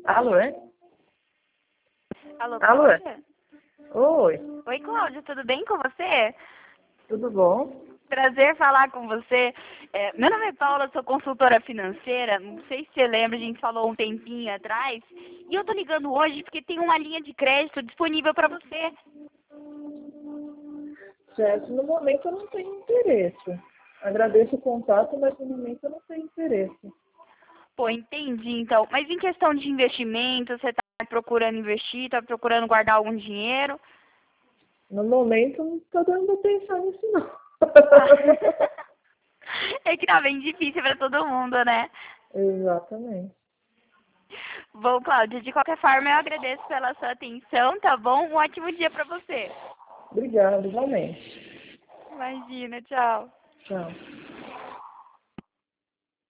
Alô, é? Alô, Alô, é? Cláudia? Oi, Oi, Cláudia, tudo bem com você? tudo bom? Prazer falar com você. Meu nome é Paula, sou consultora financeira. Não sei se você lembra, a gente falou um tempinho atrás. E eu tô ligando hoje porque tem uma linha de crédito disponível para você. Certo, no momento eu não tenho interesse. Agradeço o contato, mas no momento eu não tenho interesse. Pô, entendi então. Mas em questão de investimento, você está procurando investir, está procurando guardar algum dinheiro? No momento não estou dando atenção nisso, não. Ah, é que tá bem difícil para todo mundo, né? Exatamente. Bom, Cláudia, de qualquer forma, eu agradeço pela sua atenção, tá bom? Um ótimo dia para você. Obrigada, igualmente. Imagina, tchau. Tchau.